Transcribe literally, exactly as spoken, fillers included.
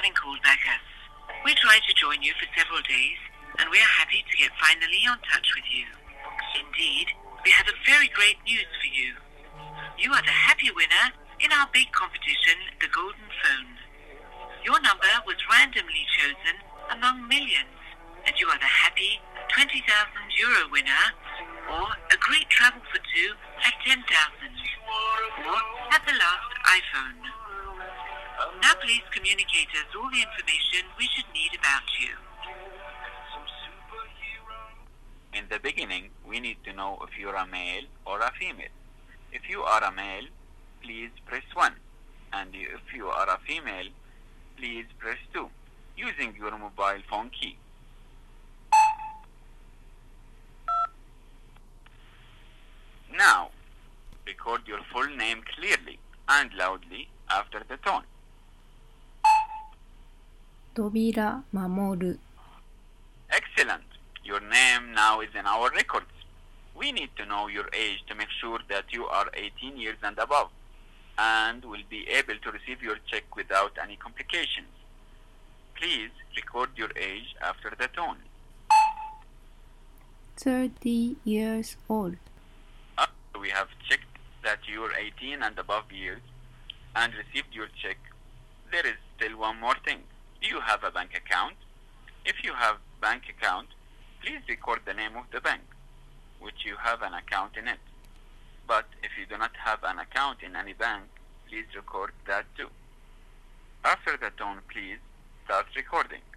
having called back us. We tried to join you for several days, and we are happy to get finally on touch with you. Indeed, we have a very great news for you. You are the happy winner in our big competition, the Golden Phone. Your number was randomly chosen among millions, and you are the happy twenty thousand euro winner, or a great travel for two at ten thousand, or at the last iPhone. Now please communicate us all the information we should need about you. In the beginning, we need to know if you're a male or a female. If you are a male, please press one. And if you are a female, please press two, using your mobile phone key. Now, record your full name clearly and loudly after the tone. 扉守る Excellent. Your name now is in our records. We need to know your age to make sure that you are eighteen years and above, and will be able to receive your check without any complications. Please record your age after the tone. thirty years old. After we have checked that you are eighteen and above years and received your check, there is still one more thing. Do you have a bank account? If you have bank account, please record the name of the bank, which you have an account in it. But if you do not have an account in any bank, please record that too. After the tone, please start recording.